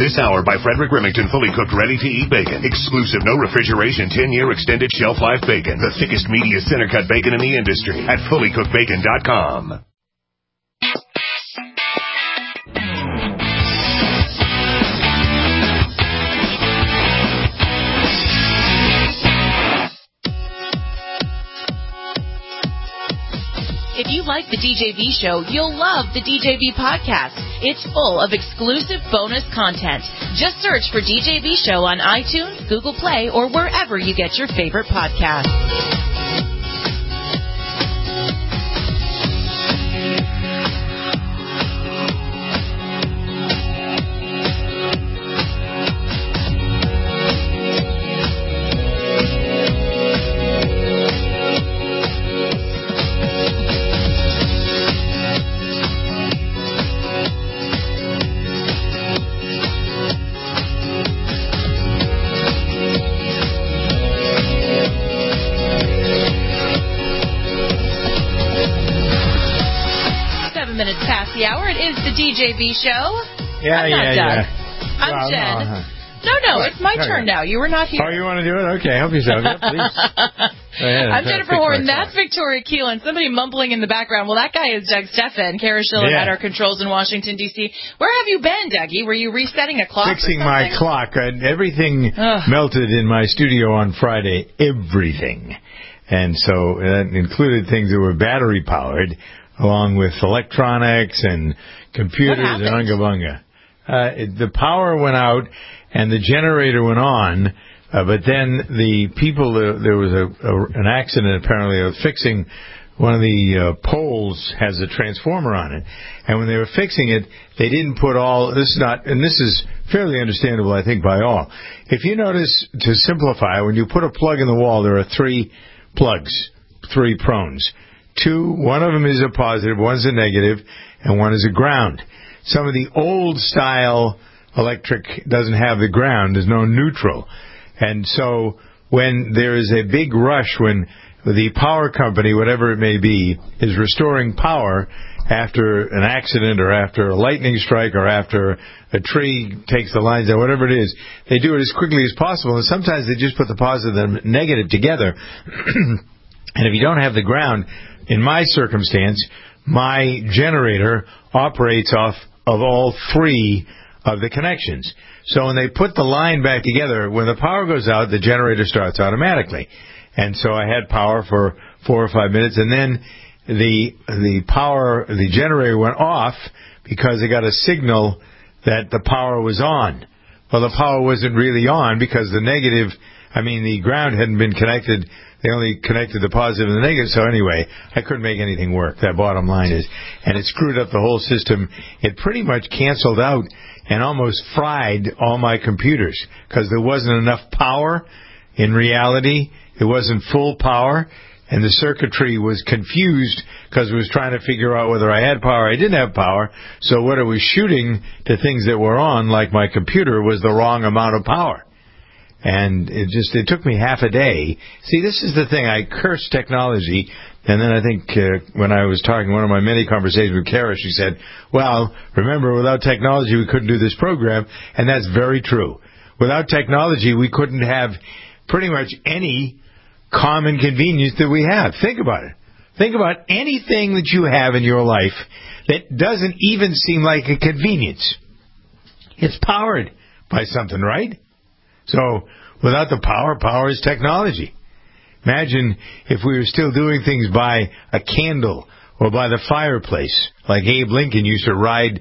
This hour by Frederick Remington, fully cooked, ready-to-eat bacon. Exclusive, no refrigeration, 10-year extended shelf life bacon. The thickest, meatiest, center-cut bacon in the industry at fullycookedbacon.com. If you like the DJV show, you'll love the DJV podcast. It's full of exclusive bonus content. Just search for DJV show on iTunes, Google Play, or wherever you get your favorite podcasts. 7 minutes past the hour. It is the DJV show. I'm not Doug. I'm Jen. No, it's my turn now. You were not here. Oh, you want to do it? Okay, help yourself. Yeah, please. I'm Jennifer Horn. That's Victoria Keelan. Somebody mumbling in the background. Well, that guy is Doug Steffen. Kara Schiller at our controls in Washington, D.C. Where have you been, Dougie? Were you resetting a clock? Fixing my clock. Everything melted in my studio on Friday. Everything. And so that included things that were battery-powered, along with electronics and computers and unga-bunga. The power went out and the generator went on, but then the people, there was an accident apparently of fixing one of the poles has a transformer on it. And when they were fixing it, they didn't put all, this is fairly understandable, I think, by all. If you notice, to simplify, when you put a plug in the wall, there are 3 plugs, 3 prones. 2, one of them is a positive, one's a negative, and one is a ground. Some of the old style electric doesn't have the ground. There's no neutral. And so when there is a big rush, when the power company, whatever it may be, is restoring power after an accident or after a lightning strike or after a tree takes the lines out, whatever it is, they do it as quickly as possible. And sometimes they just put the positive and negative together. And if you don't have the ground, in my circumstance, my generator operates off of all 3 of the connections. So when they put the line back together, when the power goes out, the generator starts automatically. And so I had power for 4 or 5 minutes, and then the generator went off because it got a signal that the power was on. Well, the power wasn't really on because the ground hadn't been connected. They only connected the positive and the negative. So anyway, I couldn't make anything work. That bottom line is. And it screwed up the whole system. It pretty much canceled out and almost fried all my computers because there wasn't enough power. In reality, it wasn't full power. And the circuitry was confused because it was trying to figure out whether I had power or I didn't have power. So what it was shooting to things that were on, like my computer, was the wrong amount of power. And it took me half a day. See, this is the thing. I curse technology. And then I think when I was talking, one of my many conversations with Kara, she said, well, remember, without technology, we couldn't do this program. And that's very true. Without technology, we couldn't have pretty much any common convenience that we have. Think about it. Think about anything that you have in your life that doesn't even seem like a convenience. It's powered by something, right? So, without the power is technology. Imagine if we were still doing things by a candle or by the fireplace, like Abe Lincoln used to read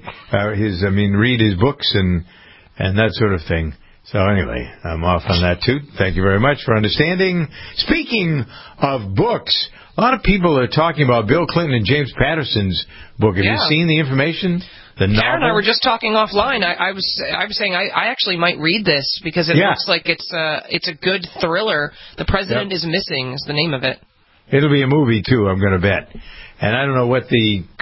his books and that sort of thing. So anyway, I'm off on that too. Thank you very much for understanding. Speaking of books, a lot of people are talking about Bill Clinton and James Patterson's book. Have you seen the information? Karen and I were just talking offline. I was saying I actually might read this because it looks like it's a good thriller. The President is Missing is the name of it. It'll be a movie too, I'm going to bet. And I don't know what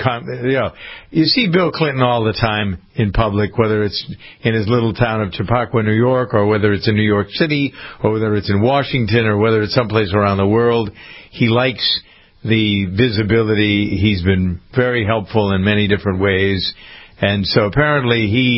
you see Bill Clinton all the time in public, whether it's in his little town of Chappaqua, New York, or whether it's in New York City, or whether it's in Washington, or whether it's someplace around the world. He likes the visibility. He's been very helpful in many different ways. And so apparently he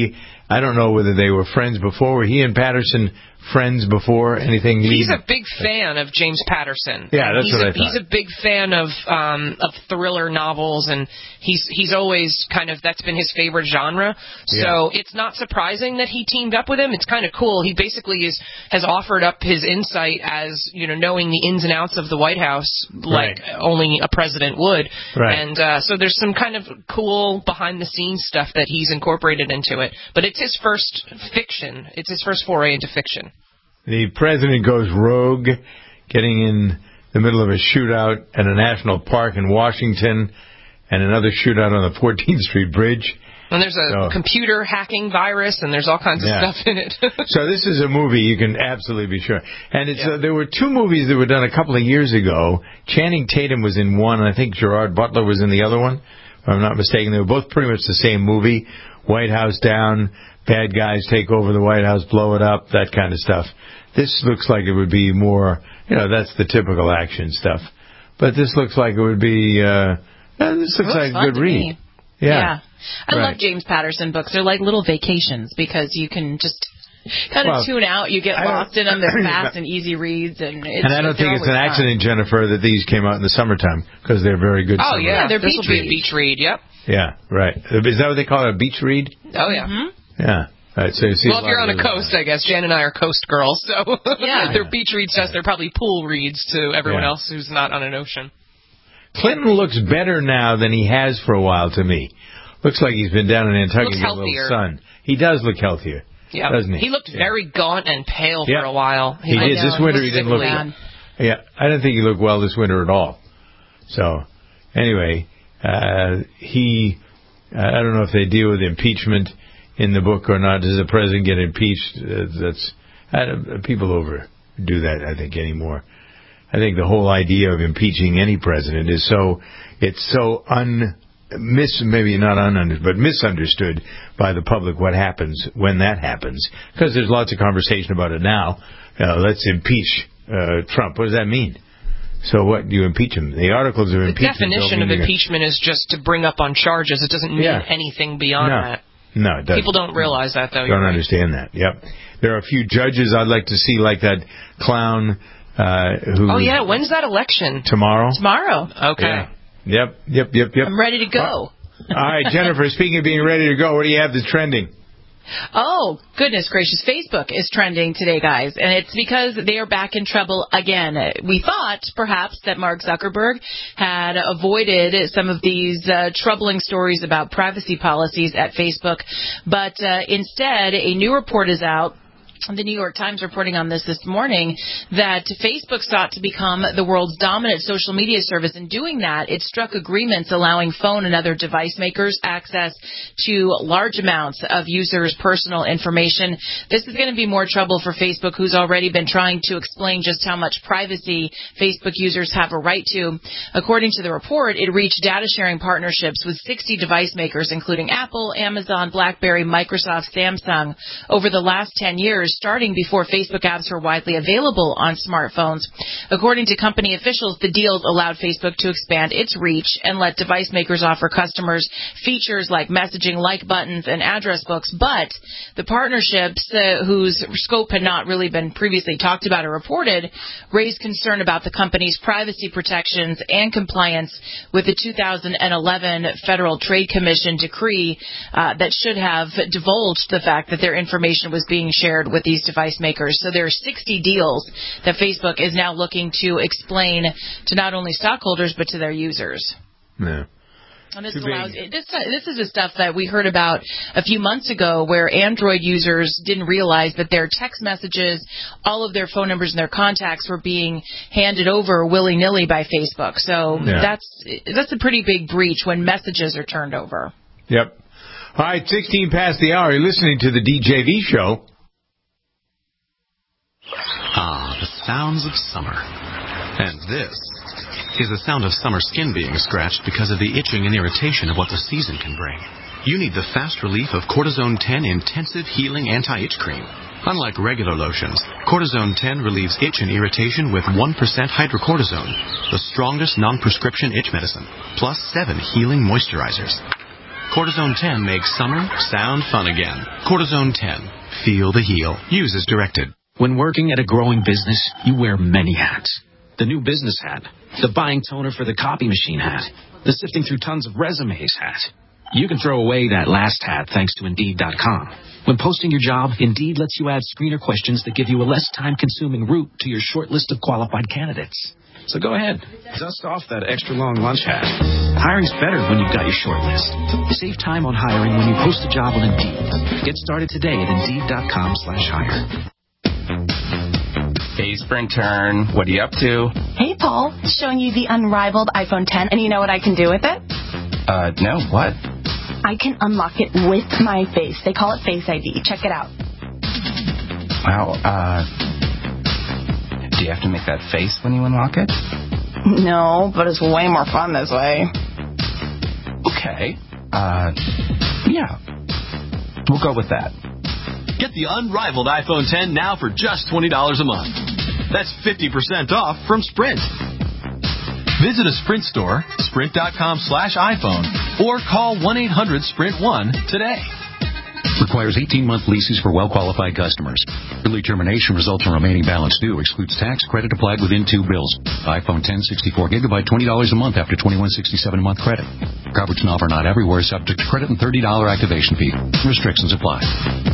I don't know whether they were friends before. Were he and Patterson friends before anything? He's a big fan of James Patterson. Yeah, that's what I thought. He's a big fan of thriller novels, and he's always that's been his favorite genre. So it's not surprising that he teamed up with him. It's kind of cool. He basically has offered up his insight as, knowing the ins and outs of the White House like only a president would. Right. And so there's some kind of cool behind-the-scenes stuff that he's incorporated into it. But it's his first fiction. It's his first foray into fiction. The president goes rogue, getting in the middle of a shootout at a national park in Washington and another shootout on the 14th Street Bridge. And there's a computer hacking virus, and there's all kinds of stuff in it. So this is a movie you can absolutely be sure. And there were two movies that were done a couple of years ago. Channing Tatum was in one, and I think Gerard Butler was in the other one, if I'm not mistaken. They were both pretty much the same movie. White House down, bad guys take over the White House, blow it up, that kind of stuff. This looks like it would be more, that's the typical action stuff. But this looks like it would be, this looks like a good read. Yeah. I love James Patterson books. They're like little vacations because you can just kind of tune out. You get lost in them. They're fast and easy reads. And I don't think it's an accident, Jennifer, that these came out in the summertime because they're very good. Oh, yeah. They're this will be a beach read. Yep. Yeah, right. Is that what they call it, a beach read? Oh, yeah. Mm-hmm. Yeah. Right, so if you're on a coast, I guess. Jan and I are coast girls, so they're beach reads to us. They're probably pool reads to everyone else who's not on an ocean. Clinton looks better now than he has for a while to me. Looks like he's been down in Nantucket with a little sun. He does look healthier, doesn't he? He looked very gaunt and pale for a while. He did. This winter he didn't look well. Yeah, I didn't think he looked well this winter at all. So, anyway, I don't know if they deal with impeachment in the book or not. Does the president get impeached? People overdo that, I think, anymore. I think the whole idea of impeaching any president is maybe not ununderstood, but misunderstood by the public what happens when that happens. Because there's lots of conversation about it now. Let's impeach Trump. What does that mean? So what, do you impeach him? The articles of impeachment. The definition of impeachment is just to bring up on charges. It doesn't mean anything beyond that. No, it doesn't. People don't realize that, though. Don't understand that. Yep. There are a few judges I'd like to see, like that clown who... Oh, yeah. When's that election? Tomorrow. Okay. Yeah. Yep. I'm ready to go. All right, Jennifer, speaking of being ready to go, what do you have that's trending? Oh, goodness gracious. Facebook is trending today, guys, and it's because they are back in trouble again. We thought, perhaps, that Mark Zuckerberg had avoided some of these troubling stories about privacy policies at Facebook, but instead, a new report is out. The New York Times reporting on this morning that Facebook sought to become the world's dominant social media service. In doing that, it struck agreements allowing phone and other device makers access to large amounts of users' personal information. This is going to be more trouble for Facebook, who's already been trying to explain just how much privacy Facebook users have a right to. According to the report, it reached data-sharing partnerships with 60 device makers, including Apple, Amazon, BlackBerry, Microsoft, Samsung, over the last 10 years, starting before Facebook apps were widely available on smartphones. According to company officials, the deals allowed Facebook to expand its reach and let device makers offer customers features like messaging, like buttons, and address books. But the partnerships, whose scope had not really been previously talked about or reported, raised concern about the company's privacy protections and compliance with the 2011 Federal Trade Commission decree that should have divulged the fact that their information was being shared with these device makers. So there are 60 deals that Facebook is now looking to explain to not only stockholders but to their users. Yeah. And this is the stuff that we heard about a few months ago, where Android users didn't realize that their text messages, all of their phone numbers and their contacts were being handed over willy-nilly by Facebook. So that's a pretty big breach when messages are turned over. Yep. All right, 16 past the hour. You're listening to the DJV show. Ah, the sounds of summer. And this is the sound of summer skin being scratched because of the itching and irritation of what the season can bring. You need the fast relief of Cortisone 10 Intensive Healing Anti-Itch Cream. Unlike regular lotions, Cortisone 10 relieves itch and irritation with 1% hydrocortisone, the strongest non-prescription itch medicine, plus 7 healing moisturizers. Cortisone 10 makes summer sound fun again. Cortisone 10. Feel the heel. Use as directed. When working at a growing business, you wear many hats. The new business hat, the buying toner for the copy machine hat, the sifting through tons of resumes hat. You can throw away that last hat thanks to Indeed.com. When posting your job, Indeed lets you add screener questions that give you a less time-consuming route to your short list of qualified candidates. So go ahead, dust off that extra long lunch hat. Hiring's better when you've got your short list. Save time on hiring when you post a job on Indeed. Get started today at Indeed.com/hire. Hey, Sprintern, what are you up to? Hey, Paul, showing you the unrivaled iPhone 10, and you know what I can do with it? No, what? I can unlock it with my face. They call it Face ID. Check it out. Wow, do you have to make that face when you unlock it? No, but it's way more fun this way. Okay, yeah, we'll go with that. Get the unrivaled iPhone 10 now for just $20 a month. That's 50% off from Sprint. Visit a Sprint store, sprint.com/iPhone, or call 1-800-SPRINT1 today. Requires 18-month leases for well-qualified customers. Early termination results in remaining balance due. Excludes tax credit applied within 2 bills. iPhone 10 64 gigabyte, $20 a month after $21.67 a month credit. Coverage and offer not everywhere, subject to credit and $30 activation fee. Restrictions apply.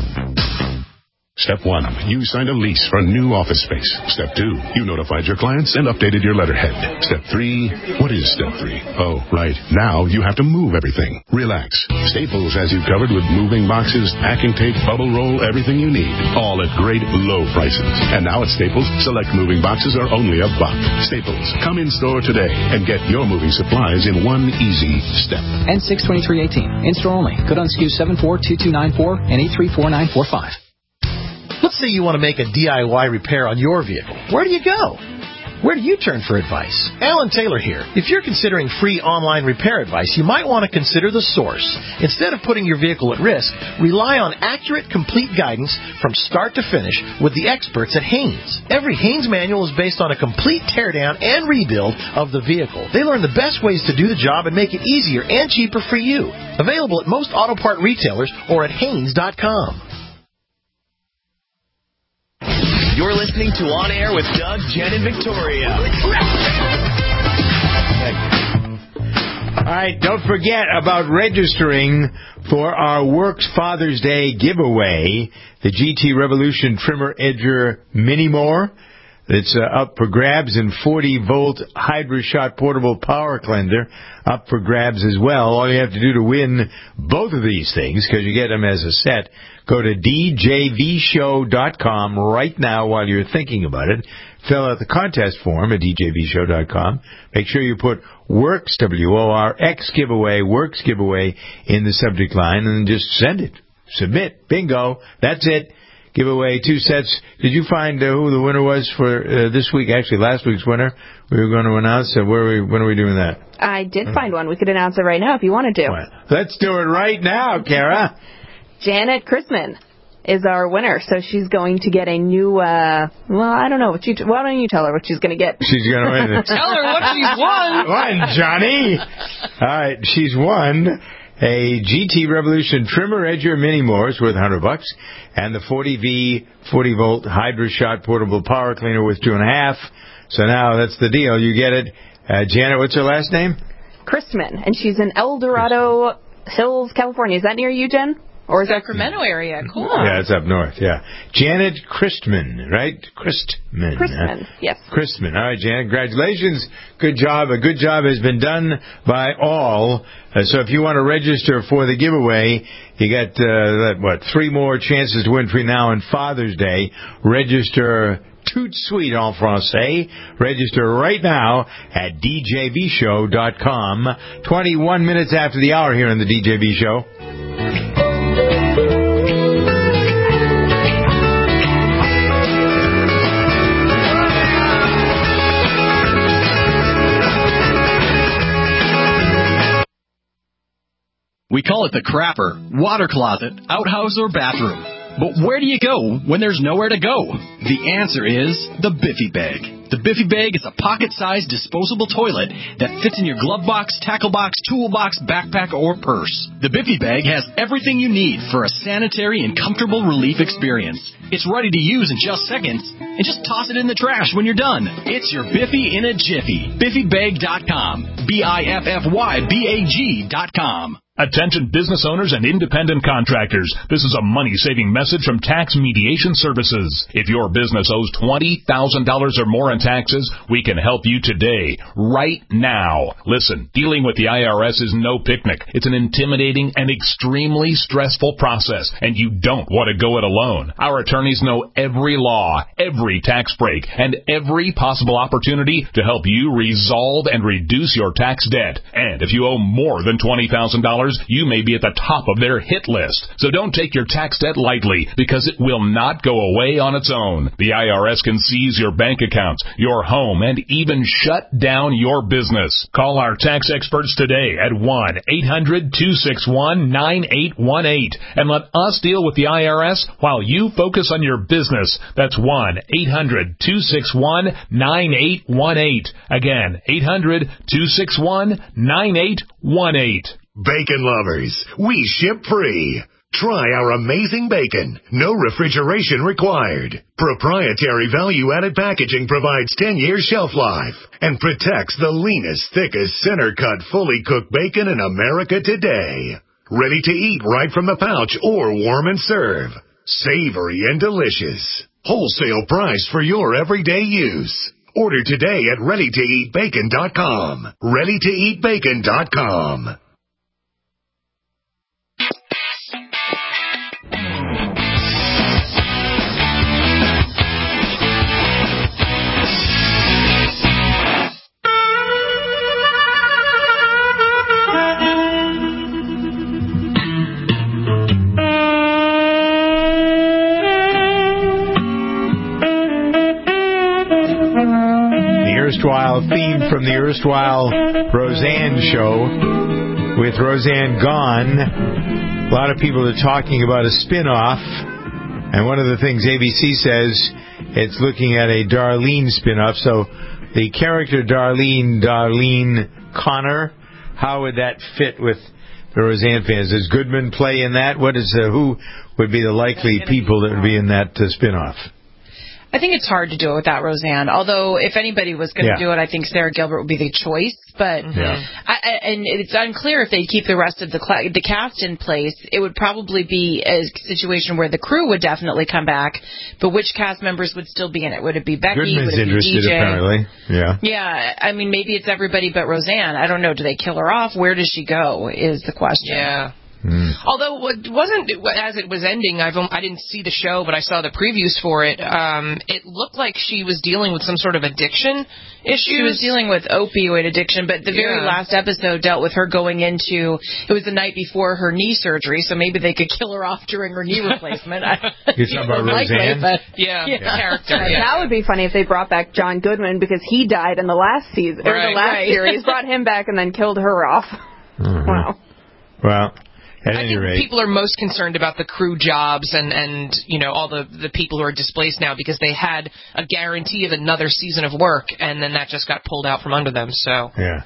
Step 1, you signed a lease for new office space. Step 2, you notified your clients and updated your letterhead. Step 3, what is Step 3? Oh, right, now you have to move everything. Relax. Staples has you covered with moving boxes, packing tape, bubble roll, everything you need. All at great low prices. And now at Staples, select moving boxes are only $1. Staples, come in store today and get your moving supplies in one easy step. N62318, in-store only. Good on SKU 742294 and 834945. Let's say you want to make a DIY repair on your vehicle. Where do you go? Where do you turn for advice? Alan Taylor here. If you're considering free online repair advice, you might want to consider The Source. Instead of putting your vehicle at risk, rely on accurate, complete guidance from start to finish with the experts at Haynes. Every Haynes manual is based on a complete teardown and rebuild of the vehicle. They learn the best ways to do the job and make it easier and cheaper for you. Available at most auto part retailers or at Haynes.com. You're listening to On Air with Doug, Jen, and Victoria. All right, don't forget about registering for our Works Father's Day giveaway, the GT Revolution Trimmer Edger Mini Mower. It's up for grabs, and 40-volt HydroShot portable power cleanser up for grabs as well. All you have to do to win both of these things, because you get them as a set, go to djvshow.com right now while you're thinking about it. Fill out the contest form at djvshow.com. Make sure you put Works, W-O-R-X giveaway, Works giveaway in the subject line, and just send it. Submit. Bingo. That's it. Give away 2 sets. Did you find who the winner was for this week? Actually, last week's winner. We were going to announce it. When are we doing that? I did find one. We could announce it right now if you wanted to. Well, let's do it right now, Kara. Janet Chrisman is our winner, so she's going to get a new, well, I don't know. Why don't you tell her what she's going to get? She's going to win. Tell her what she's won. Won, Johnny. All right, she's won a GT Revolution Trimmer Edger Mini Mowers worth $100, and the 40-volt HydroShot portable power cleaner with 2.5. So now that's the deal. You get it. Janet, what's her last name? Chrisman, and she's in El Dorado Hills, California. Is that near you, Jen? Or is Sacramento area. Cool. Yeah, it's up north, yeah. Janet Christman, right? Christman, yes. Christman. All right, Janet, congratulations. Good job. A good job has been done by all. So if you want to register for the giveaway, you got, 3 more chances to win between now and Father's Day. Register tout suite en français. Register right now at djvshow.com. 21 minutes after the hour here on the DJV Show. We call it the crapper, water closet, outhouse, or bathroom. But where do you go when there's nowhere to go? The answer is the Biffy Bag. The Biffy Bag is a pocket-sized disposable toilet that fits in your glove box, tackle box, tool box, backpack, or purse. The Biffy Bag has everything you need for a sanitary and comfortable relief experience. It's ready to use in just seconds, and just toss it in the trash when you're done. It's your Biffy in a jiffy. BiffyBag.com. BiffyBag.com. Attention business owners and independent contractors. This is a money-saving message from Tax Mediation Services. If your business owes $20,000 or more in taxes, we can help you today, right now. Listen, dealing with the IRS is no picnic. It's an intimidating and extremely stressful process, and you don't want to go it alone. Our attorneys know every law, every tax break, and every possible opportunity to help you resolve and reduce your tax debt. And if you owe more than $20,000, you may be at the top of their hit list. So don't take your tax debt lightly, because it will not go away on its own. The IRS can seize your bank accounts, your home, and even shut down your business. Call our tax experts today at 1-800-261-9818 and let us deal with the IRS while you focus on your business. That's 1-800-261-9818. Again, 800-261-9818. Bacon lovers, we ship free. Try our amazing bacon. No refrigeration required. Proprietary value-added packaging provides 10-year shelf life and protects the leanest, thickest, center-cut, fully cooked bacon in America today. Ready to eat right from the pouch or warm and serve. Savory and delicious. Wholesale price for your everyday use. Order today at ReadyToEatBacon.com. ReadyToEatBacon.com. Erstwhile theme from the erstwhile Roseanne show with Roseanne gone. A lot of people are talking about a spin-off, and one of the things ABC says, it's looking at a Darlene spin-off. So the character Darlene Connor, how would that fit with the Roseanne fans? Does Goodman play in that? Who would be the likely people that would be in that spin-off? I think it's hard to do it without Roseanne. Although, if anybody was going to do it, I think Sarah Gilbert would be the choice. But and it's unclear if they keep the rest of the cast in place. It would probably be a situation where the crew would definitely come back, but which cast members would still be in it? Would it be Becky? Goodman's would it be interested, DJ? apparently. Yeah. I mean, maybe it's everybody but Roseanne. I don't know. Do they kill her off? Where does she go? Is the question. Yeah. Although it wasn't as it was ending, I didn't see the show, but I saw the previews for it. It looked like she was dealing with some sort of addiction issues. She was dealing with opioid addiction, but the very last episode dealt with her going into. It was the night before her knee surgery, so maybe they could kill her off during her knee replacement. You're talking about Roseanne? Character. That would be funny if they brought back John Goodman, because he died in the last season or the last series. Brought him back and then killed her off. Wow. Well. I think people are most concerned about the crew jobs and you know, all the people who are displaced now, because they had a guarantee of another season of work, and then that just got pulled out from under them. So yeah.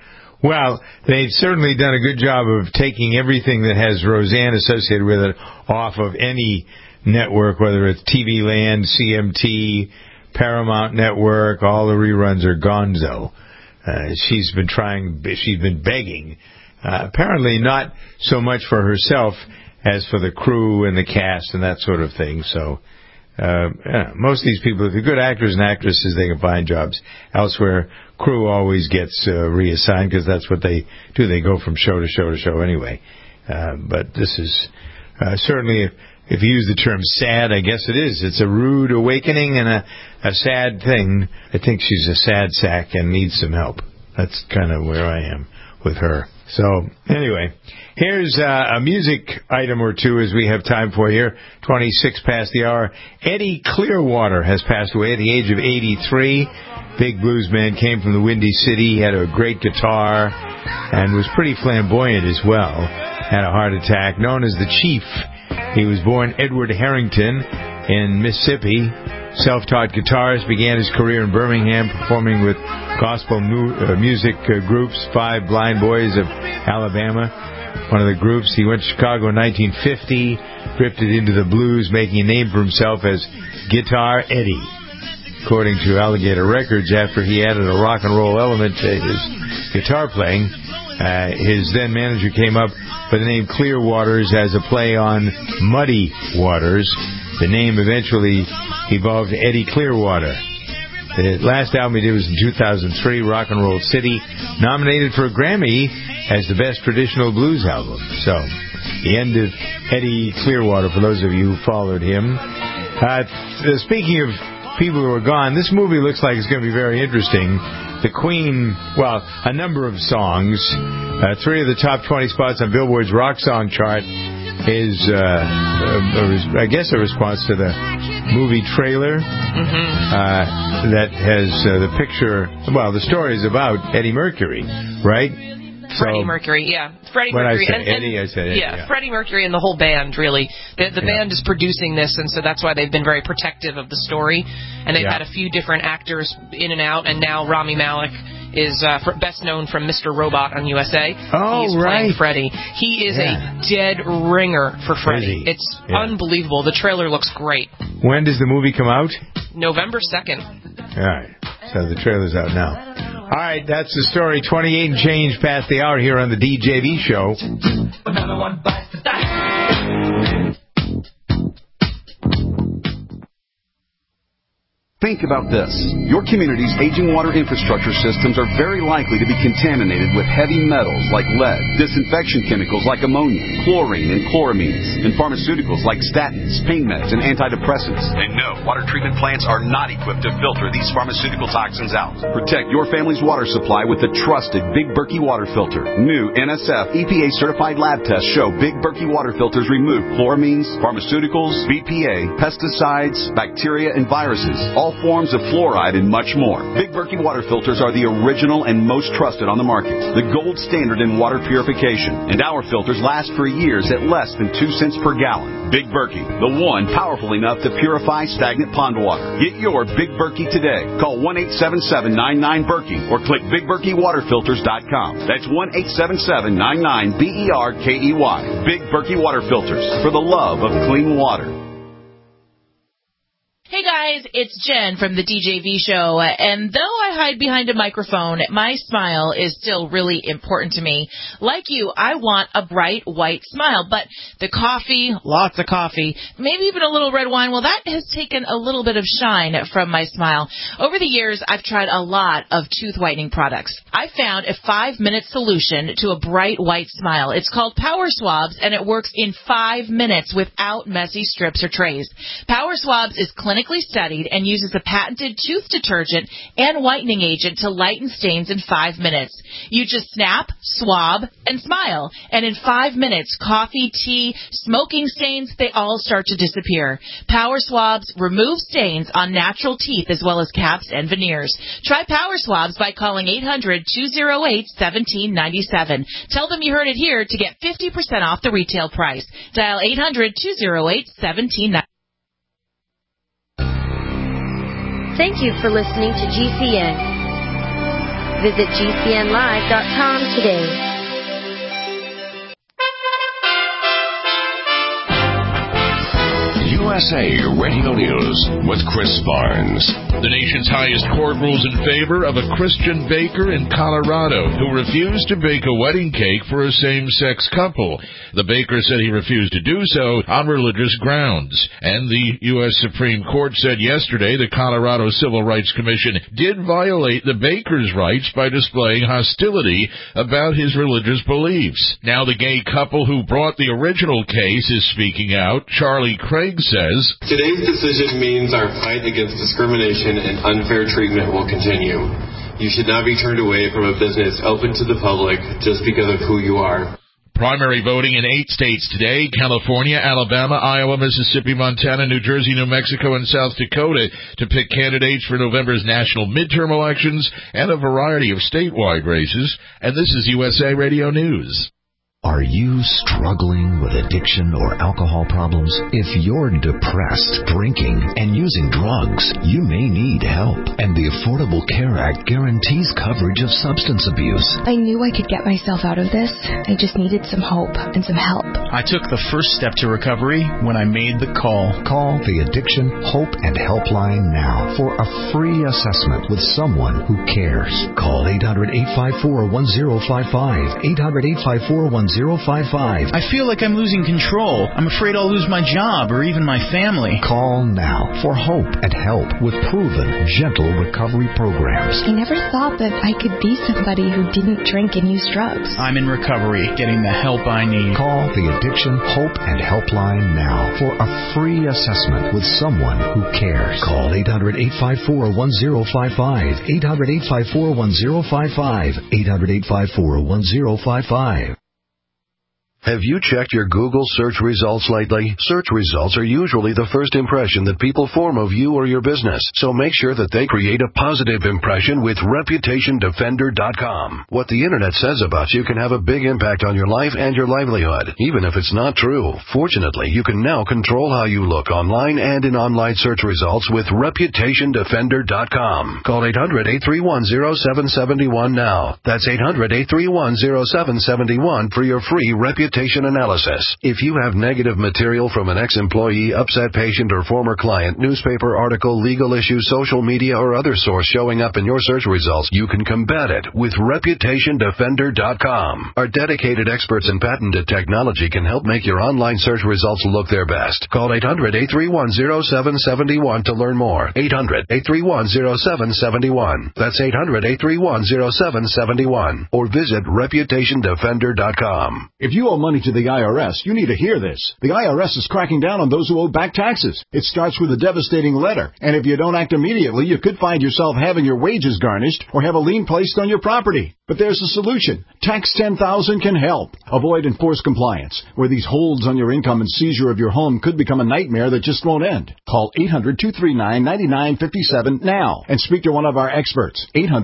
Well, they've certainly done a good job of taking everything that has Roseanne associated with it off of any network, whether it's TV Land, CMT, Paramount Network. All the reruns are gonzo. She's been begging. Apparently not so much for herself as for the crew and the cast and that sort of thing. So most of these people, if they're good actors and actresses, they can find jobs elsewhere. Crew always gets reassigned, because that's what they do. They go from show to show to show anyway. But this is certainly, if you use the term sad, I guess it is. It's a rude awakening and a sad thing. I think she's a sad sack and needs some help. That's kind of where I am with her. So, anyway, here's a music item or two as we have time for here. 26 past the hour. Eddie Clearwater has passed away at the age of 83. Big blues man, came from the Windy City, had a great guitar, and was pretty flamboyant as well. Had a heart attack, known as the Chief. He was born Edward Harrington in Mississippi, self-taught guitarist, began his career in Birmingham performing with gospel music groups, Five Blind Boys of Alabama, one of the groups. He went to Chicago in 1950, drifted into the blues, making a name for himself as Guitar Eddie, according to Alligator Records. After he added a rock and roll element to his guitar playing, his then manager came up with the name Clearwaters as a play on Muddy Waters. The name eventually evolved to Eddie Clearwater. The last album he did was in 2003, Rock and Roll City, nominated for a Grammy as the best traditional blues album. So, the end of Eddie Clearwater, for those of you who followed him. Speaking of people who are gone, this movie looks like it's going to be very interesting. The Queen, well, a number of songs, 3 of the top 20 spots on Billboard's rock song chart is, I guess, a response to the movie trailer that has the picture. Well, the story is about Eddie Mercury, right? Freddie Mercury, yeah. Freddie Mercury. I said Eddie. Yeah, Freddie Mercury and the whole band, really. The band is producing this, and so that's why they've been very protective of the story. And they've had a few different actors in and out, and now Rami Malek is best known from Mr. Robot on USA. Oh, He's playing Freddie. He is a dead ringer for Freddie. It's unbelievable. The trailer looks great. When does the movie come out? November 2nd. All right. So the trailer's out now. All right, that's the story. 28 and change past the hour here on the DJV Show. Another one bites the dust. Think about this. Your community's aging water infrastructure systems are very likely to be contaminated with heavy metals like lead, disinfection chemicals like ammonia, chlorine and chloramines, and pharmaceuticals like statins, pain meds, and antidepressants. And no, water treatment plants are not equipped to filter these pharmaceutical toxins out. Protect your family's water supply with the trusted Big Berkey water filter. New NSF EPA-certified lab tests show Big Berkey water filters remove chloramines, pharmaceuticals, BPA, pesticides, bacteria, and viruses, all forms of fluoride, and much more. Big Berkey water filters are the original and most trusted on the market, the gold standard in water purification, and our filters last for years at less than 2 cents per gallon. Big Berkey, the one powerful enough to purify stagnant pond water. Get your Big Berkey today. Call 1-877-99-BERKEY or click BigBerkeyWaterFilters.com. That's 1-877-99-BERKEY. Big Berkey water filters, for the love of clean water. Hey guys, it's Jen from the DJV Show, and though I hide behind a microphone, my smile is still really important to me. Like you, I want a bright white smile, but the coffee, lots of coffee, maybe even a little red wine, well, that has taken a little bit of shine from my smile. Over the years, I've tried a lot of tooth whitening products. I found a 5-minute solution to a bright white smile. It's called Power Swabs, and it works in 5 minutes without messy strips or trays. Power Swabs is clinically studied and uses a patented tooth detergent and whitening agent to lighten stains in 5 minutes. You just snap, swab, and smile. And in 5 minutes, coffee, tea, smoking stains, they all start to disappear. Power Swabs remove stains on natural teeth as well as caps and veneers. Try Power Swabs by calling 800-208-1797. Tell them you heard it here to get 50% off the retail price. Dial 800-208-1797. Thank you for listening to GCN. Visit GCNlive.com today. USA Radio News with Chris Barnes. The nation's highest court rules in favor of a Christian baker in Colorado who refused to bake a wedding cake for a same-sex couple. The baker said he refused to do so on religious grounds. And the U.S. Supreme Court said yesterday the Colorado Civil Rights Commission did violate the baker's rights by displaying hostility about his religious beliefs. Now the gay couple who brought the original case is speaking out. Charlie Craig says, "Today's decision means our fight against discrimination and unfair treatment will continue. You should not be turned away from a business open to the public just because of who you are." Primary voting in 8 states today: California, Alabama, Iowa, Mississippi, Montana, New Jersey, New Mexico, and South Dakota to pick candidates for November's national midterm elections and a variety of statewide races. And this is USA Radio News. Are you struggling with addiction or alcohol problems? If you're depressed, drinking, and using drugs, you may need help. And the Affordable Care Act guarantees coverage of substance abuse. I knew I could get myself out of this. I just needed some hope and some help. I took the first step to recovery when I made the call. Call the Addiction Hope and Helpline now for a free assessment with someone who cares. Call 800-854-1055. 800-854-1055. I feel like I'm losing control. I'm afraid I'll lose my job or even my family. Call now for hope and help with proven, gentle recovery programs. I never thought that I could be somebody who didn't drink and use drugs. I'm in recovery, getting the help I need. Call the Addiction Hope and Helpline now for a free assessment with someone who cares. Call 800-854-1055. 800-854-1055. 800-854-1055. Have you checked your Google search results lately? Search results are usually the first impression that people form of you or your business, so make sure that they create a positive impression with ReputationDefender.com. What the Internet says about you can have a big impact on your life and your livelihood, even if it's not true. Fortunately, you can now control how you look online and in online search results with ReputationDefender.com. Call 800-831-0771 now. That's 800-831-0771 for your free reputation analysis. If you have negative material from an ex-employee, upset patient, or former client, newspaper article, legal issue, social media, or other source showing up in your search results, you can combat it with ReputationDefender.com. Our dedicated experts in patented technology can help make your online search results look their best. Call 800-831-0771 to learn more. 800-831-0771. That's 800-831-0771. Or visit ReputationDefender.com. If you owe money to the IRS, you need to hear this. The IRS is cracking down on those who owe back taxes. It starts with a devastating letter, and if you don't act immediately, you could find yourself having your wages garnished or have a lien placed on your property. But there's a solution. Tax 10,000 can help. Avoid enforced compliance, where these holds on your income and seizure of your home could become a nightmare that just won't end. Call 800-239-9957 now and speak to one of our experts.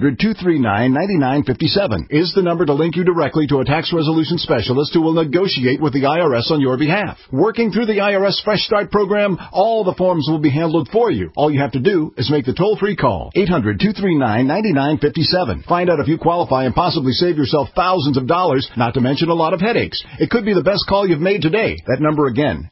800-239-9957 is the number to link you directly to a tax resolution specialist who will negotiate with the IRS on your behalf. Working through the IRS Fresh Start program, all the forms will be handled for you. All you have to do is make the toll-free call. 800-239-9957. Find out if you qualify and possibly save yourself thousands of dollars, not to mention a lot of headaches. It could be the best call you've made today. That number again,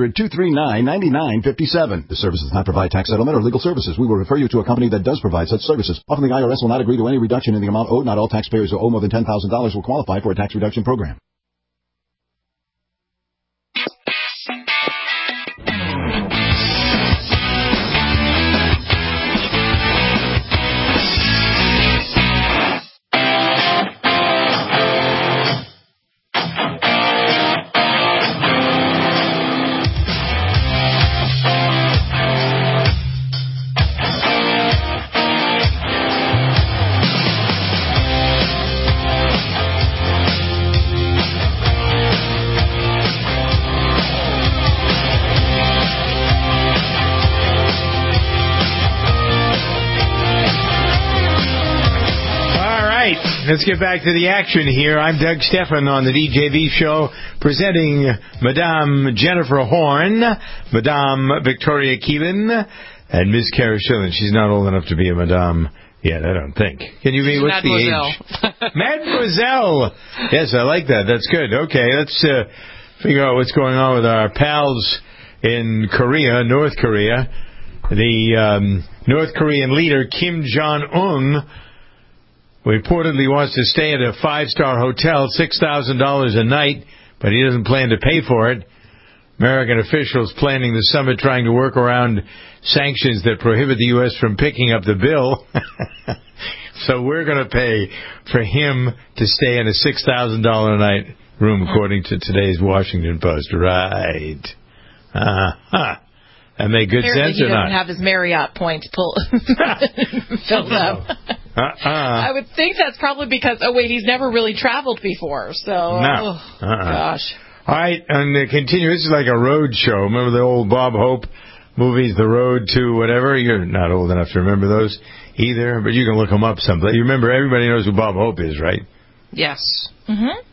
800-239-9957. This service does not provide tax settlement or legal services. We will refer you to a company that does provide such services. Often the IRS will not agree to any reduction in the amount owed. Not all taxpayers who owe more than $10,000 will qualify for a tax reduction program. Let's get back to the action here. I'm Doug Stephan on the DJV show, presenting Madame Jennifer Horn, Madame Victoria Keelan, and Miss Kara Schillen. She's not old enough to be a madame yet, I don't think. Can you be? What's the age? Mademoiselle. Yes, I like that. That's good. Okay, let's figure out what's going on with our pals in Korea, North Korea. The North Korean leader, Kim Jong-un, reportedly wants to stay at a 5-star hotel, $6,000 a night, but he doesn't plan to pay for it. American officials planning the summit trying to work around sanctions that prohibit the U.S. from picking up the bill. So we're going to pay for him to stay in a $6,000 a night room, according to today's Washington Post. Right. That make good sense or not? He doesn't have his Marriott points filled up. I would think that's probably because, he's never really traveled before. So, no. Gosh. All right, and continue. This is like a road show. Remember the old Bob Hope movies, The Road to whatever? You're not old enough to remember those either, but you can look them up someplace. You remember, everybody knows who Bob Hope is, right? Yes. Mm-hmm.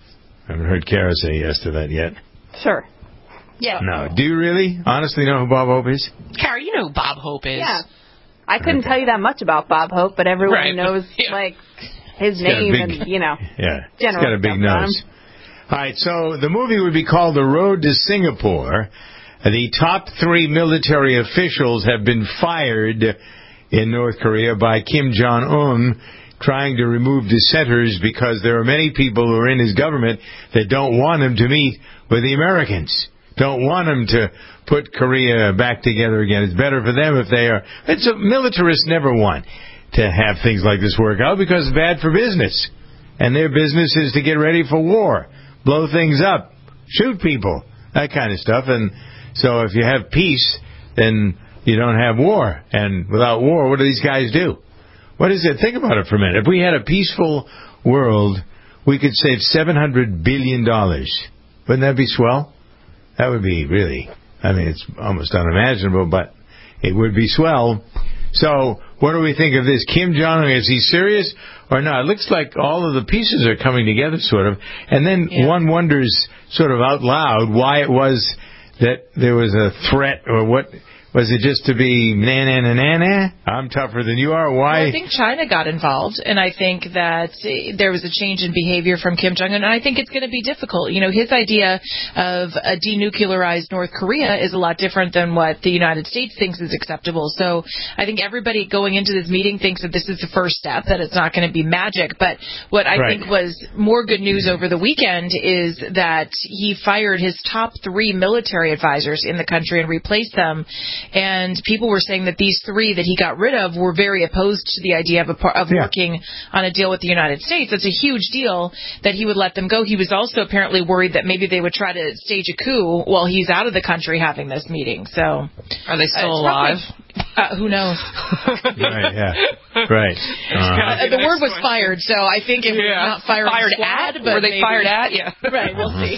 I haven't heard Kara say yes to that yet. Sure. Yeah. No. Do you really honestly know who Bob Hope is? Kara, you know who Bob Hope is. Yeah. I couldn't tell you that much about Bob Hope, but everyone knows, like, his name and, you know. Yeah. He's general got a big stuff on nose. him. All right, so the movie would be called The Road to Singapore. The top 3 military officials have been fired in North Korea by Kim Jong-un, trying to remove dissenters because there are many people who are in his government that don't want him to meet with the Americans, don't want him to put Korea back together again. It's better for them if they are. Militarists never want to have things like this work out because it's bad for business. And their business is to get ready for war, blow things up, shoot people, that kind of stuff. And so if you have peace, then you don't have war. And without war, what do these guys do? What is it? Think about it for a minute. If we had a peaceful world, we could save $700 billion. Wouldn't that be swell? That would be really, I mean, it's almost unimaginable, but it would be swell. So what do we think of this? Kim Jong-un, is he serious or not? It looks like all of the pieces are coming together, sort of. And then one wonders sort of out loud why it was that there was a threat, or what. Was it just to be na-na-na-na-na? I'm tougher than you are? Why? Well, I think China got involved, and I think that there was a change in behavior from Kim Jong-un, and I think it's going to be difficult. You know, his idea of a denuclearized North Korea is a lot different than what the United States thinks is acceptable. So I think everybody going into this meeting thinks that this is the first step, that it's not going to be magic. But what I think was more good news over the weekend is that he fired his top 3 military advisors in the country and replaced them. And people were saying that these 3 that he got rid of were very opposed to the idea of working on a deal with the United States. That's a huge deal that he would let them go. He was also apparently worried that maybe they would try to stage a coup while he's out of the country having this meeting. So, are they still alive? Who knows? Right, yeah. Right. The word was fired, so I think if it's not fired at, but were they fired at? Yeah. Right, we'll see.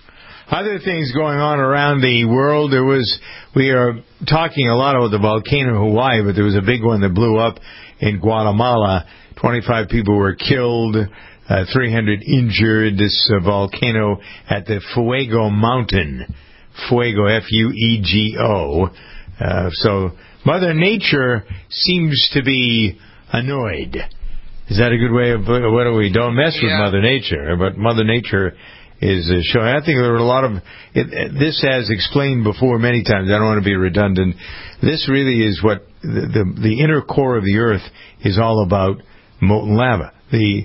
Other things going on around the world. We are talking a lot about the volcano in Hawaii, but there was a big one that blew up in Guatemala. 25 people were killed, 300 injured. This volcano at the Fuego Mountain. Fuego, F-U-E-G-O. So Mother Nature seems to be annoyed. Is that a good way of, what do we, don't mess with Mother Nature, but Mother Nature is showing. I think there were a lot of this has explained before many times. I don't want to be redundant. This really is what the inner core of the Earth is all about: molten lava.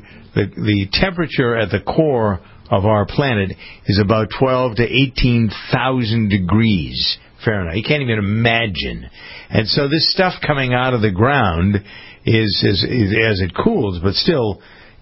The temperature at the core of our planet is about 12 to 18,000 degrees Fahrenheit. You can't even imagine. And so this stuff coming out of the ground is as it cools, but still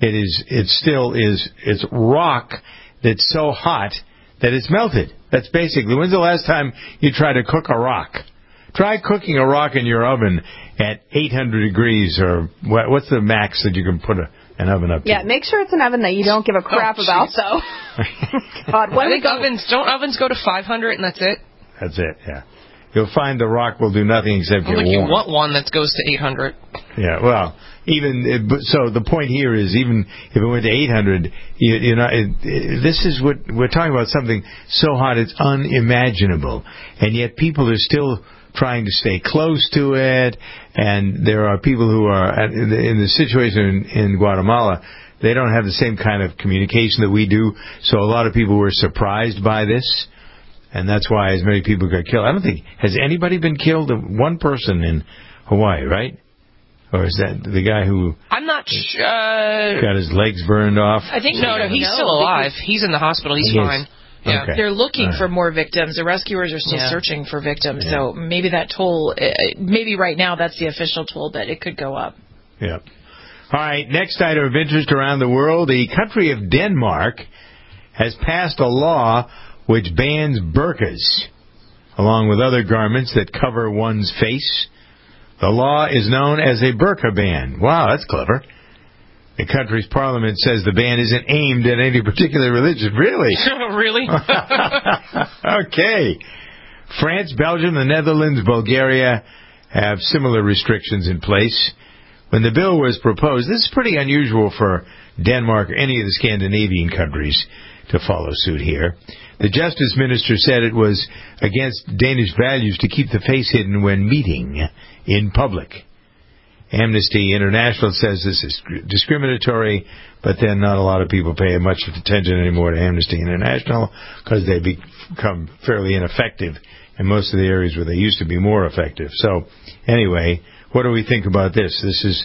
it's rock that's so hot that it's melted. That's basically, when's the last time you tried to cook a rock? Try cooking a rock in your oven at 800 degrees, or what's the max that you can put an oven up to? Yeah, make sure it's an oven that you don't give a crap about, though. God, I think ovens go to 500 and that's it? That's it, yeah. You'll find the rock will do nothing except get warm. You want one that goes to 800. Yeah, well, so the point here is, even if it went to 800, this is what we're talking about, something so hot it's unimaginable, and yet people are still trying to stay close to it. And there are people who are in the situation in Guatemala. They don't have the same kind of communication that we do, so a lot of people were surprised by this. And that's why as many people got killed. I don't think, has anybody been killed? One person in Hawaii, right? Or is that the guy who... I'm not sure. Got his legs burned off? I think, no, he's still alive. He's in the hospital. He's fine. Yeah. Okay. They're looking for more victims. The rescuers are still searching for victims. So maybe that toll, maybe right now that's the official toll, but it could go up. Yeah. All right, next item of interest around the world. The country of Denmark has passed a law which bans burqas, along with other garments that cover one's face. The law is known as a burqa ban. Wow, that's clever. The country's parliament says the ban isn't aimed at any particular religion. Really? Really? Okay. France, Belgium, the Netherlands, Bulgaria have similar restrictions in place. When the bill was proposed, this is pretty unusual for Denmark or any of the Scandinavian countries, to follow suit here. The Justice Minister said it was against Danish values to keep the face hidden when meeting in public. Amnesty International says this is discriminatory, but then not a lot of people pay much attention anymore to Amnesty International because they become fairly ineffective in most of the areas where they used to be more effective. So, anyway, what do we think about this?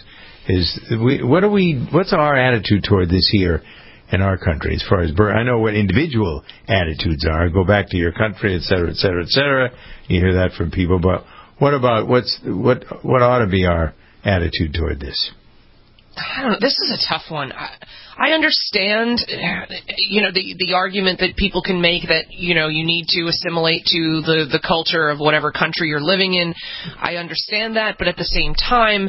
What's our attitude toward this here in our country? As far as I know what individual attitudes are. Go back to your country, et cetera, et cetera, et cetera. You hear that from people, but what about what ought to be our attitude toward this? I don't know. This is a tough one. I understand, the argument that people can make that, you need to assimilate to the culture of whatever country you're living in. I understand that, but at the same time,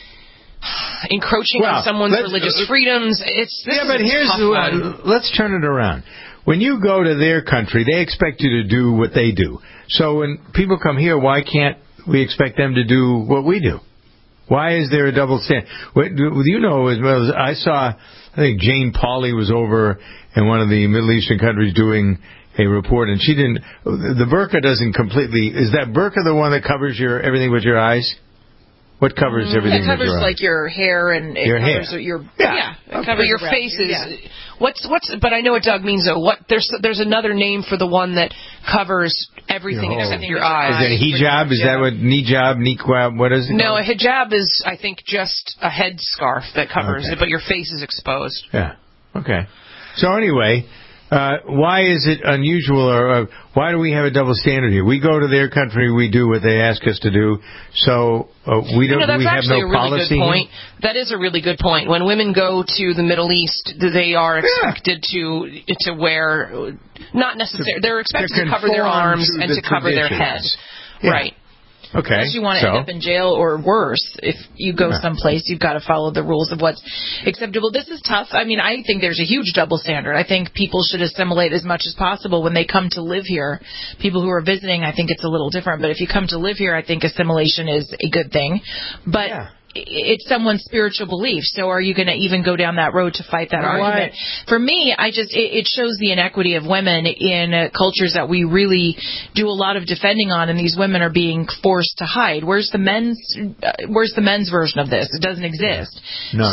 encroaching on someone's religious freedoms, but here's let's turn it around. When you go to their country, they expect you to do what they do. So when people come here, why can't we expect them to do what we do? Why is there a double standard? You know as well as I saw, I think Jane Pauley was over in one of the Middle Eastern countries doing a report, and she didn't. The burqa doesn't completely. Is that burqa the one that covers everything with your eyes? What covers everything? It covers with your like your hair and it your covers hair. Your it covers your faces. But I know what Doug means though. There's another name for the one that covers everything except your eyes. Is it a hijab? Is that what niqab? What is it? No, a hijab is I think just a headscarf that covers it, but your face is exposed. Yeah. Okay. So anyway. Why is it unusual, or why do we have a double standard here? We go to their country, we do what they ask us to do, so we don't. That's we have actually no a really policy. Good point. That is a really good point. When women go to the Middle East, they are expected to wear not necessarily. They're expected to cover their arms and to cover their head. Yeah. Right. Okay. Unless you want to end up in jail or worse, if you go someplace, you've got to follow the rules of what's acceptable. This is tough. I mean, I think there's a huge double standard. I think people should assimilate as much as possible when they come to live here. People who are visiting, I think it's a little different. But if you come to live here, I think assimilation is a good thing. But it's someone's spiritual belief. So are you going to even go down that road to fight that argument? For me, it shows the inequity of women in cultures that we really do a lot of defending on, and these women are being forced to hide. Where's the men's version of this? It doesn't exist. No,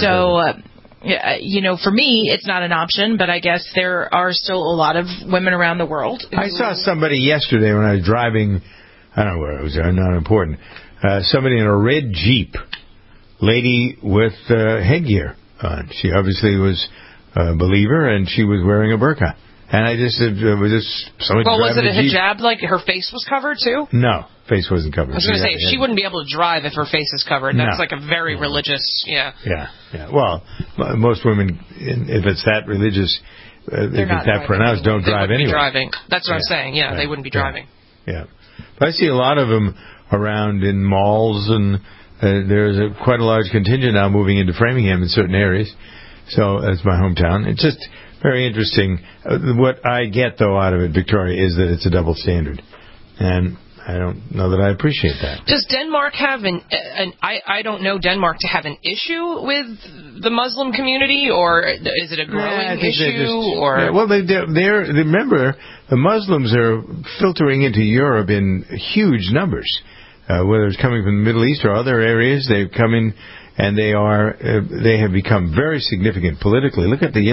so, for me, it's not an option, but I guess there are still a lot of women around the world. I saw somebody yesterday when I was driving, I don't know where it was, not important, somebody in a red Jeep, lady with headgear on. She obviously was a believer, and she was wearing a burqa. And I just said, was it a hijab, like her face was covered too? No, face wasn't covered. I was going to say, she wouldn't be able to drive if her face is covered. That's like a very religious, Yeah. Well, most women, if it's that religious, if it's that pronounced, don't drive anyway. Driving. That's what I'm saying. Yeah, they wouldn't be driving. Yeah. But I see a lot of them around in malls, and there's quite a large contingent now moving into Framingham in certain areas. So that's my hometown. It's just very interesting. What I get, though, out of it, Victoria, is that it's a double standard. And I don't know that I appreciate that. Does Denmark have I don't know Denmark to have an issue with the Muslim community, or is it a growing issue? Well, remember, the Muslims are filtering into Europe in huge numbers. Whether it's coming from the Middle East or other areas, they've come in, and they have become very significant politically. Look at the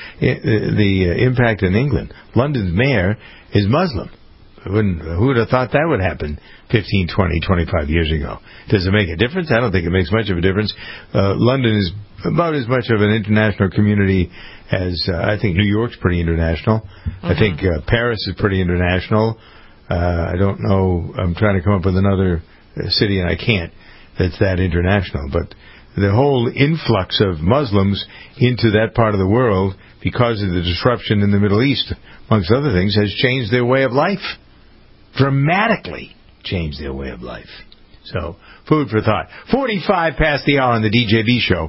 impact in England. London's mayor is Muslim. Who would have thought that would happen 15, 20, 25 years ago? Does it make a difference? I don't think it makes much of a difference. London is about as much of an international community as I think New York's pretty international. Mm-hmm. I think Paris is pretty international. I don't know. I'm trying to come up with another city, and I can't, that's that international. But the whole influx of Muslims into that part of the world, because of the disruption in the Middle East, amongst other things, has changed their way of life. Dramatically changed their way of life. So, food for thought. 45 past the hour on the DJB show.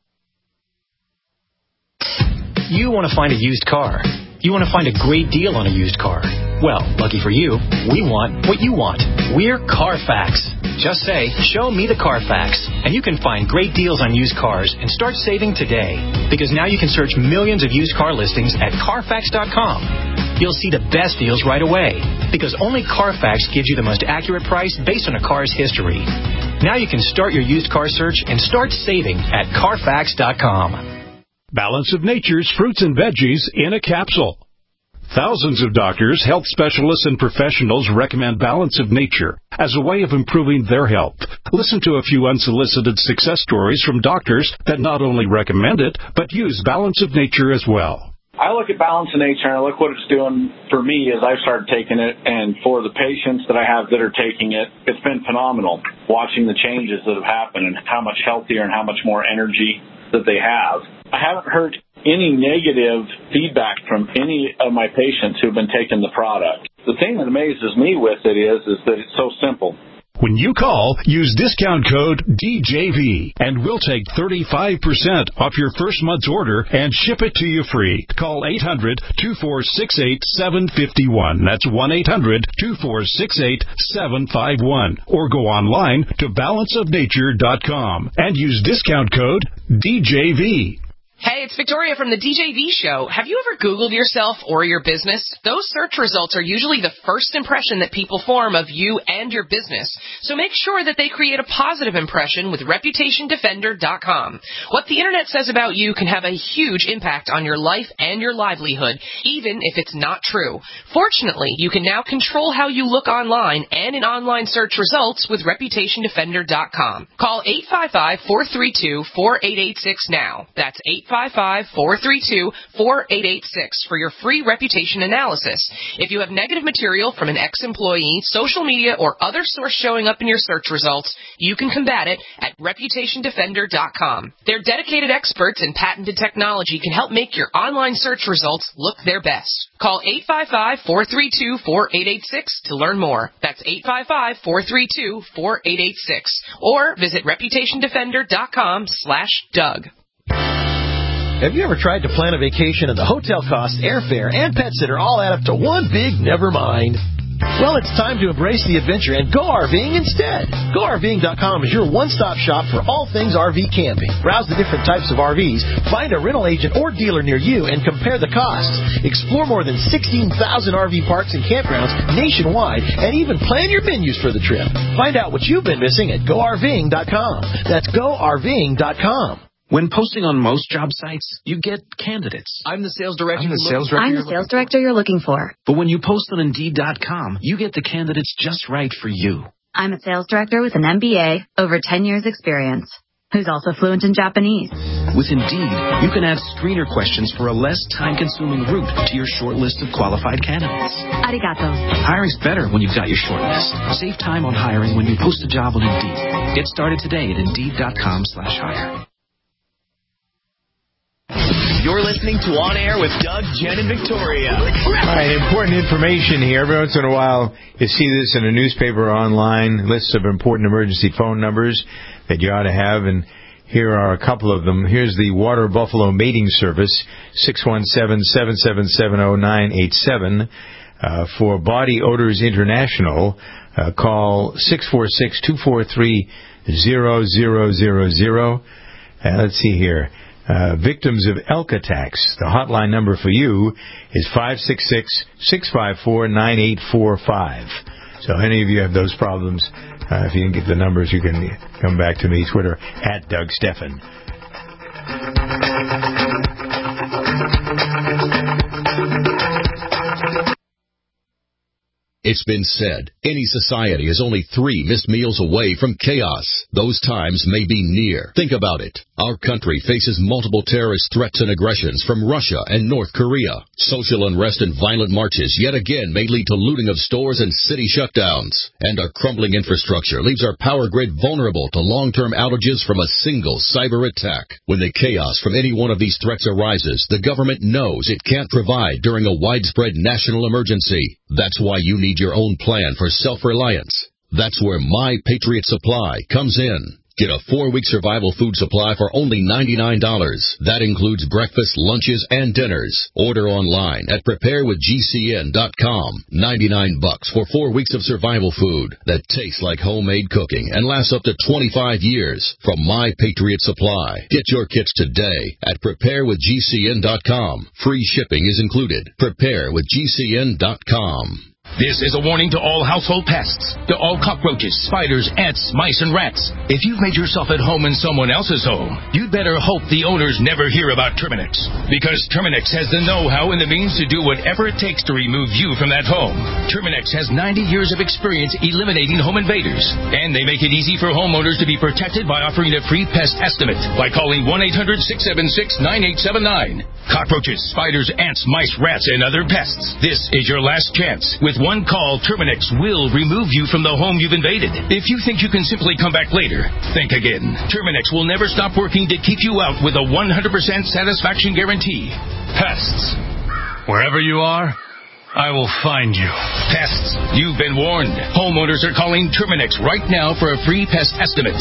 You want to find a used car. You want to find a great deal on a used car. Well, lucky for you, we want what you want. We're Carfax. Just say, "Show me the Carfax," and you can find great deals on used cars and start saving today. Because now you can search millions of used car listings at Carfax.com. You'll see the best deals right away, because only Carfax gives you the most accurate price based on a car's history. Now you can start your used car search and start saving at Carfax.com. Balance of Nature's fruits and veggies in a capsule. Thousands of doctors, health specialists, and professionals recommend Balance of Nature as a way of improving their health. Listen to a few unsolicited success stories from doctors that not only recommend it, but use Balance of Nature as well. I look at Balance of Nature and I look what it's doing for me as I've started taking it, and for the patients that I have that are taking it, it's been phenomenal watching the changes that have happened and how much healthier and how much more energy that they have. I haven't heard any negative feedback from any of my patients who've been taking the product. The thing that amazes me with it is that it's so simple. When you call, use discount code DJV, and we'll take 35% off your first month's order and ship it to you free. Call 800-246-8751. That's 1-800-246-8751. Or go online to balanceofnature.com and use discount code DJV. Hey, it's Victoria from the DJV Show. Have you ever Googled yourself or your business? Those search results are usually the first impression that people form of you and your business. So make sure that they create a positive impression with ReputationDefender.com. What the Internet says about you can have a huge impact on your life and your livelihood, even if it's not true. Fortunately, you can now control how you look online and in online search results with ReputationDefender.com. Call 855-432-4886 now. That's 855-432-4886 for your free reputation analysis. If you have negative material from an ex-employee, social media, or other source showing up in your search results, you can combat it at ReputationDefender.com. Their dedicated experts and patented technology can help make your online search results look their best. Call 855-432-4886 to learn more. That's 855-432-4886. Or visit ReputationDefender.com/Doug. Have you ever tried to plan a vacation and the hotel costs, airfare, and pet sitter all add up to one big never mind? Well, it's time to embrace the adventure and go RVing instead. GoRVing.com is your one-stop shop for all things RV camping. Browse the different types of RVs, find a rental agent or dealer near you, and compare the costs. Explore more than 16,000 RV parks and campgrounds nationwide, and even plan your menus for the trip. Find out what you've been missing at GoRVing.com. That's GoRVing.com. When posting on most job sites, you get candidates. I'm the sales director. I'm the sales director you're looking for. But when you post on Indeed.com, you get the candidates just right for you. I'm a sales director with an MBA, over 10 years experience, who's also fluent in Japanese. With Indeed, you can add screener questions for a less time-consuming route to your short list of qualified candidates. Arigato. Hiring's better when you've got your short list. Save time on hiring when you post a job on Indeed. Get started today at Indeed.com/hire. You're listening to On Air with Doug, Jen, and Victoria. All right, important information here. Every once in a while, you see this in a newspaper or online, lists of important emergency phone numbers that you ought to have, and here are a couple of them. Here's the Water Buffalo Mating Service, 617-777-0987. For Body Odors International, call 646-243-0000. Let's see here. Victims of elk attacks. The hotline number for you is 566-654-9845. So any of you have those problems, if you can get the numbers, you can come back to me, Twitter, @DougSteffen. It's been said, any society is only 3 missed meals away from chaos. Those times may be near. Think about it. Our country faces multiple terrorist threats and aggressions from Russia and North Korea. Social unrest and violent marches yet again may lead to looting of stores and city shutdowns. And our crumbling infrastructure leaves our power grid vulnerable to long-term outages from a single cyber attack. When the chaos from any one of these threats arises, the government knows it can't provide during a widespread national emergency. That's why you need your own plan for self-reliance. That's where My Patriot Supply comes in. Get a 4-week survival food supply for only $99. That includes breakfast, lunches, and dinners. Order online at preparewithgcn.com. $99 for 4 weeks of survival food that tastes like homemade cooking and lasts up to 25 years from My Patriot Supply. Get your kits today at preparewithgcn.com. Free shipping is included. preparewithgcn.com. This is a warning to all household pests, to all cockroaches, spiders, ants, mice, and rats. If you've made yourself at home in someone else's home, you'd better hope the owners never hear about Terminix. Because Terminix has the know-how and the means to do whatever it takes to remove you from that home. Terminix has 90 years of experience eliminating home invaders. And they make it easy for homeowners to be protected by offering a free pest estimate by calling 1-800-676-9879. Cockroaches, spiders, ants, mice, rats, and other pests. This is your last chance. With one call, Terminix will remove you from the home you've invaded. If you think you can simply come back later, think again. Terminix will never stop working to keep you out with a 100% satisfaction guarantee. Pests. Wherever you are, I will find you. Pests, you've been warned. Homeowners are calling Terminix right now for a free pest estimate.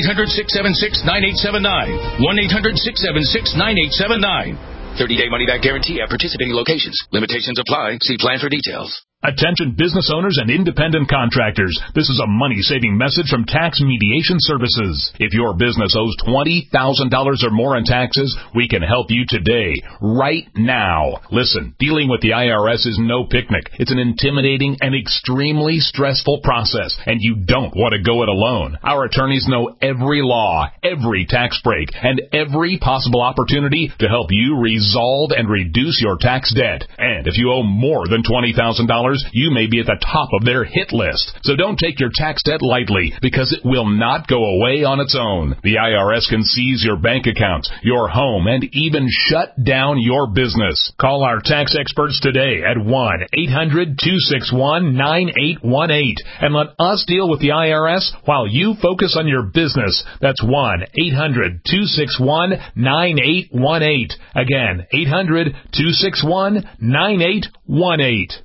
1-800-676-9879. 1-800-676-9879. 30-day money-back guarantee at participating locations. Limitations apply. See plan for details. Attention business owners and independent contractors. This is a money-saving message from Tax Mediation Services. If your business owes $20,000 or more in taxes, we can help you today, right now. Listen, dealing with the IRS is no picnic. It's an intimidating and extremely stressful process, and you don't want to go it alone. Our attorneys know every law, every tax break, and every possible opportunity to help you resolve and reduce your tax debt. And if you owe more than $20,000, you may be at the top of their hit list. So don't take your tax debt lightly, because it will not go away on its own. The IRS can seize your bank accounts, your home, and even shut down your business. Call our tax experts today at 1-800-261-9818 and let us deal with the IRS while you focus on your business. That's 1-800-261-9818. Again, 800-261-9818.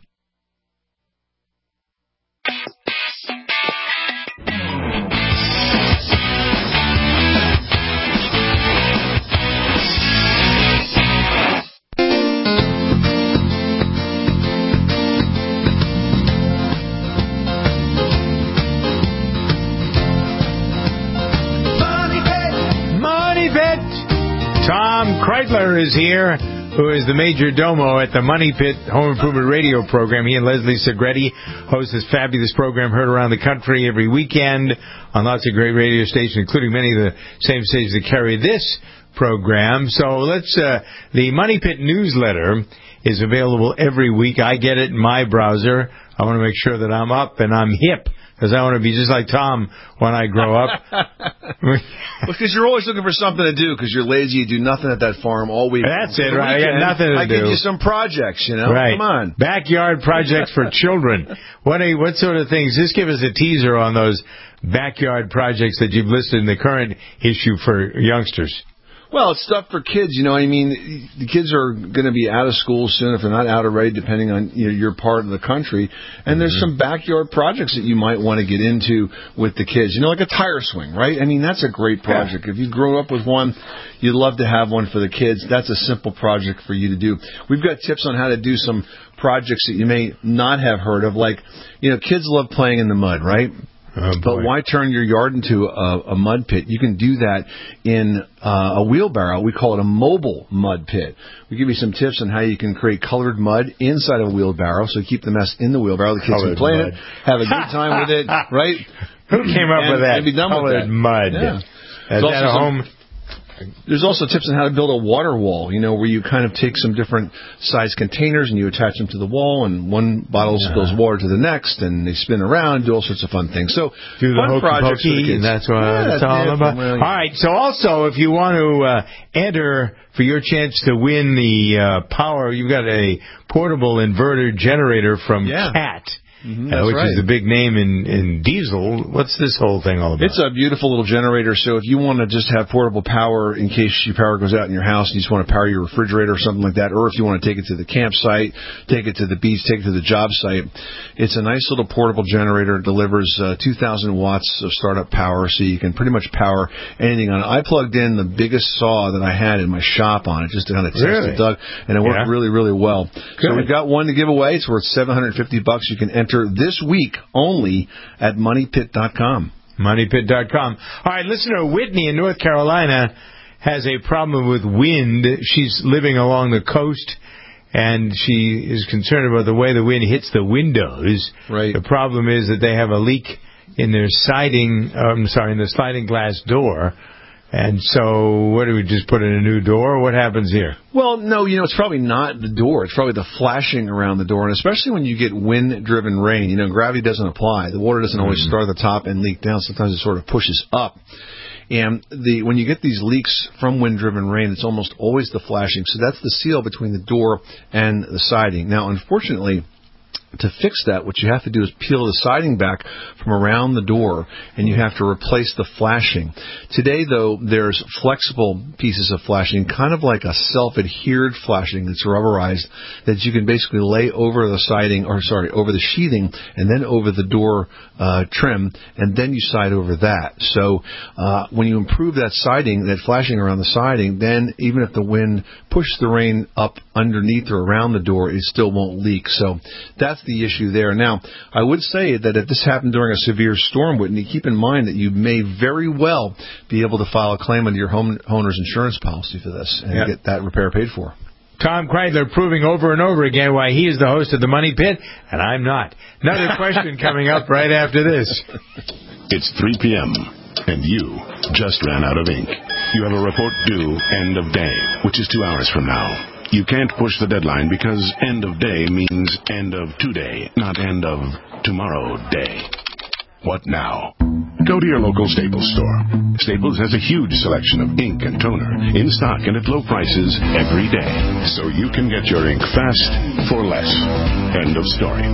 Tom Kreitler is here, who is the major domo at the Money Pit Home Improvement Radio program. He and Leslie Segretti host this fabulous program heard around the country every weekend on lots of great radio stations, including many of the same stations that carry this program. So the Money Pit newsletter is available every week. I get it in my browser. I want to make sure that I'm up and I'm hip, because I want to be just like Tom when I grow up. Because you're always looking for something to do, because you're lazy, you do nothing at that farm all week. That's it, right? I got nothing to do. I give you some projects, you know? Right. Come on. Backyard projects for children. What sort of things? Just give us a teaser on those backyard projects that you've listed in the current issue for youngsters. Well, it's stuff for kids, you know. I mean, the kids are going to be out of school soon, if they're not out already, depending on your part of the country. And there's some backyard projects that you might want to get into with the kids. You know, like a tire swing, right? I mean, that's a great project. Yeah. If you grew up with one, you'd love to have one for the kids. That's a simple project for you to do. We've got tips on how to do some projects that you may not have heard of. Like, you know, kids love playing in the mud, right? But why turn your yard into a mud pit? You can do that in a wheelbarrow. We call it a mobile mud pit. We give you some tips on how you can create colored mud inside a wheelbarrow, so keep the mess in the wheelbarrow. The kids can play in it, have a good time with it, right? Who came up with that? And be done with colored that. Mud. Yeah. Is that a home? There's also tips on how to build a water wall, you know, where you kind of take some different size containers and you attach them to the wall, and one bottle spills water to the next, and they spin around and do all sorts of fun things. So, do the fun projects for the kids. And that's what it's all about. All right. So also, if you want to enter for your chance to win the power, you've got a portable inverter generator from CAT. which is the big name in diesel. What's this whole thing all about? It's a beautiful little generator. So if you want to just have portable power in case your power goes out in your house and you just want to power your refrigerator or something like that, or if you want to take it to the campsite, take it to the beach, take it to the job site, it's a nice little portable generator. It delivers 2,000 watts of startup power, so you can pretty much power anything on it. I plugged in the biggest saw that I had in my shop on it just to kind of test it, Doug, and it worked really, really well. Good. So we've got one to give away. It's worth $750. You can enter this week only at MoneyPit.com. MoneyPit.com. All right, listener Whitney in North Carolina has a problem with wind. She's living along the coast, and she is concerned about the way the wind hits the windows. Right. The problem is that they have a leak in their in the sliding glass door. And so, what do we just put in a new door? What happens here? Well, no, it's probably not the door. It's probably the flashing around the door. And especially when you get wind-driven rain, gravity doesn't apply. The water doesn't always start at the top and leak down. Sometimes it sort of pushes up. And when you get these leaks from wind-driven rain, it's almost always the flashing. So that's the seal between the door and the siding. Now, unfortunately, to fix that, what you have to do is peel the siding back from around the door, and you have to replace the flashing. Today, though, there's flexible pieces of flashing, kind of like a self-adhered flashing that's rubberized, that you can basically lay over the siding, over the sheathing, and then over the door trim, and then you side over that. So when you improve that siding, that flashing around the siding, then even if the wind pushes the rain up underneath or around the door, it still won't leak. So that's the issue there. Now, I would say that if this happened during a severe storm, Whitney, keep in mind that you may very well be able to file a claim under your homeowner's insurance policy for this and get that repair paid for. Tom Kreidler proving over and over again why he is the host of the Money Pit, and I'm not. Another question coming up right after this. It's 3 p.m., and you just ran out of ink. You have a report due end of day, which is 2 hours from now. You can't push the deadline because end of day means end of today, not end of tomorrow day. What now? Go to your local Staples store. Staples has a huge selection of ink and toner in stock and at low prices every day, so you can get your ink fast for less. End of story.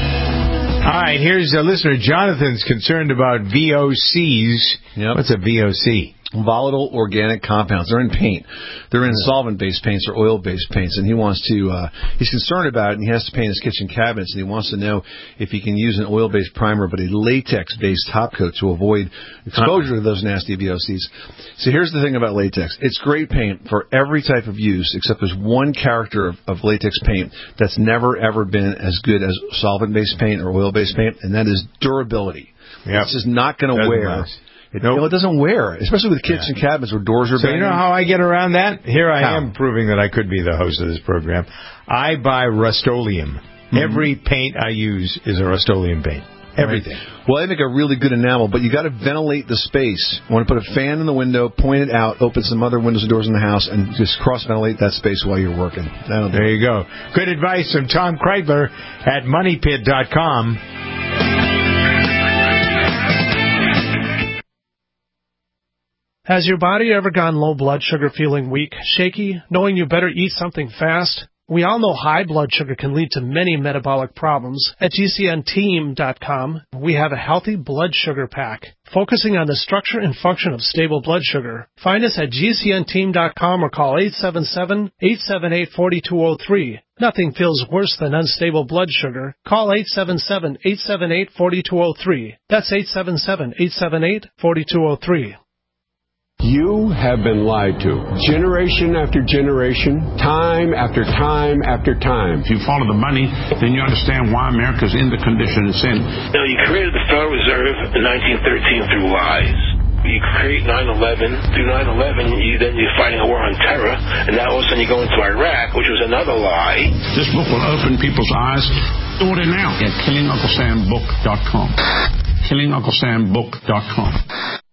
All right, here's a listener. Jonathan's concerned about VOCs. Yep. What's a VOC? Volatile organic compounds. They're in paint. They're in solvent-based paints or oil-based paints, and he's concerned about it, and he has to paint his kitchen cabinets, and he wants to know if he can use an oil-based primer but a latex-based top coat to avoid exposure to those nasty VOCs. So here's the thing about latex. It's great paint for every type of use, except there's one character of latex paint that's never, ever been as good as solvent-based paint or oil-based paint, and that is durability. Yep. It's just not going to wear. It doesn't wear, especially with kitchen cabinets where doors are banging. So you know how I get around that? Here I am proving that I could be the host of this program. I buy Rust-Oleum. Mm-hmm. Every paint I use is a Rust-Oleum paint. Everything. Right. Well, they make a really good enamel, but you got to ventilate the space. You want to put a fan in the window, point it out, open some other windows and doors in the house, and just cross-ventilate that space while you're working. There you go. Good advice from Tom Kreidler at MoneyPit.com. Has your body ever gone low blood sugar, feeling weak, shaky, knowing you better eat something fast? We all know high blood sugar can lead to many metabolic problems. At GCNteam.com, we have a healthy blood sugar pack, focusing on the structure and function of stable blood sugar. Find us at GCNteam.com or call 877-878-4203. Nothing feels worse than unstable blood sugar. Call 877-878-4203. That's 877-878-4203. You have been lied to. Generation after generation, time after time after time. If you follow the money, then you understand why America's in the condition it's in. You created the Federal Reserve in 1913 through lies. You create 9/11. Through 9/11, you're fighting a war on terror, and now all of a sudden you go into Iraq, which was another lie. This book will open people's eyes. Order now at KillingUncleSamBook.com. KillingUncleSamBook.com.